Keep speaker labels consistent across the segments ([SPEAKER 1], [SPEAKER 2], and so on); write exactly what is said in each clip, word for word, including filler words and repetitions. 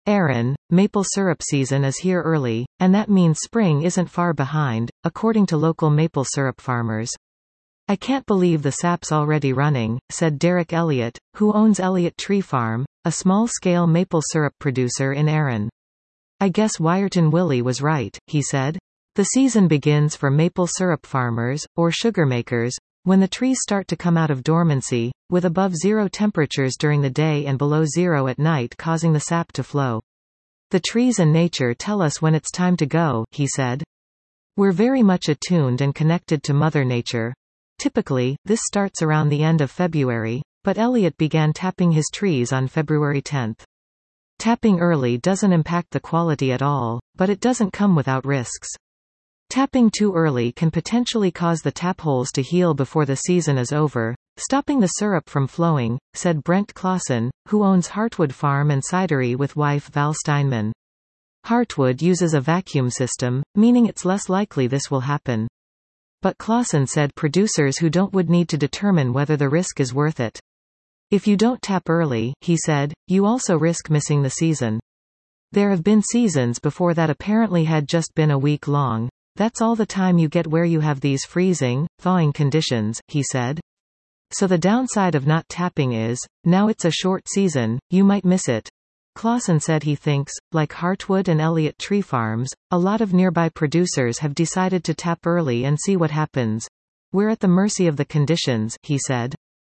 [SPEAKER 1] Erin, maple syrup season is here early, and that means spring isn't far behind, according to local maple syrup farmers. I can't believe the sap's already running, said Derek Elliott, who owns Elliott Tree Farm, a small-scale maple syrup producer in Erin. I guess Wyerton Willie was right, he said. The season begins for maple syrup farmers, or sugar makers, when the trees start to come out of dormancy, with above zero temperatures during the day and below zero at night causing the sap to flow. The trees and nature tell us when it's time to go, he said. We're very much attuned and connected to Mother Nature. Typically, this starts around the end of February, but Elliott began tapping his trees on February tenth. Tapping early doesn't impact the quality at all, but it doesn't come without risks. Tapping too early can potentially cause the tap holes to heal before the season is over, stopping the syrup from flowing, said Brent Clausen, who owns Heartwood Farm and Cidery with wife Val Steinman. Heartwood uses a vacuum system, meaning it's less likely this will happen. But Clausen said producers who don't would need to determine whether the risk is worth it. If you don't tap early, he said, you also risk missing the season. There have been seasons before that apparently had just been a week long. That's all the time you get where you have these freezing, thawing conditions, he said. So the downside of not tapping is, now it's a short season, you might miss it. Clausen said he thinks, like Heartwood and Elliott Tree Farms, a lot of nearby producers have decided to tap early and see what happens. We're at the mercy of the conditions, he said.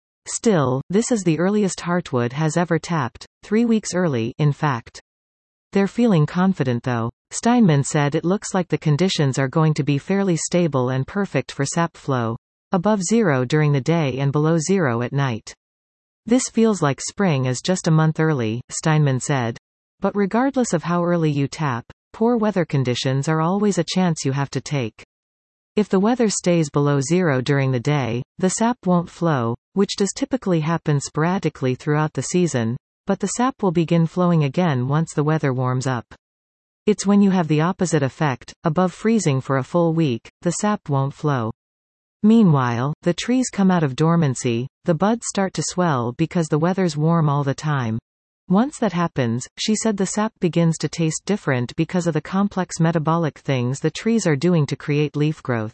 [SPEAKER 1] Still, this is the earliest Heartwood has ever tapped, three weeks early, in fact. They're feeling confident though. Steinman said it looks like the conditions are going to be fairly stable and perfect for sap flow. Above zero during the day and below zero at night. This feels like spring is just a month early, Steinman said. But regardless of how early you tap, poor weather conditions are always a chance you have to take. If the weather stays below zero during the day, the sap won't flow, which does typically happen sporadically throughout the season, but the sap will begin flowing again once the weather warms up. It's when you have the opposite effect, above freezing for a full week, the sap won't flow. Meanwhile, the trees come out of dormancy, the buds start to swell because the weather's warm all the time. Once that happens, she said the sap begins to taste different because of the complex metabolic things the trees are doing to create leaf growth.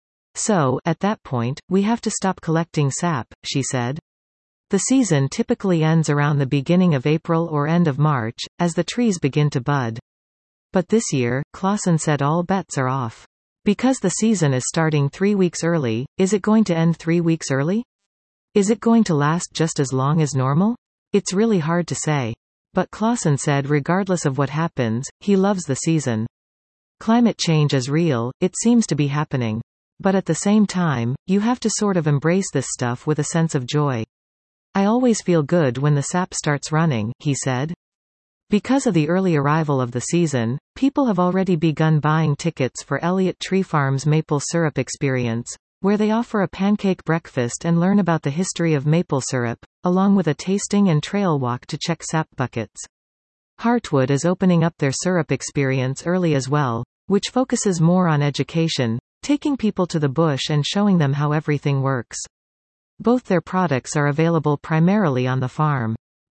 [SPEAKER 1] So, at that point, we have to stop collecting sap, she said. The season typically ends around the beginning of April or end of March, as the trees begin to bud. But this year, Clausen said all bets are off. Because the season is starting three weeks early, is it going to end three weeks early? Is it going to last just as long as normal? It's really hard to say. But Clausen said regardless of what happens, he loves the season. Climate change is real, it seems to be happening. But at the same time, you have to sort of embrace this stuff with a sense of joy. I always feel good when the sap starts running, he said. Because of the early arrival of the season, people have already begun buying tickets for Elliott Tree Farm's Maple Syrup Experience, where they offer a pancake breakfast and learn about the history of maple syrup, along with a tasting and trail walk to check sap buckets. Heartwood is opening up their syrup experience early as well, which focuses more on education, taking people to the bush and showing them how everything works. Both their products are available primarily on the farm.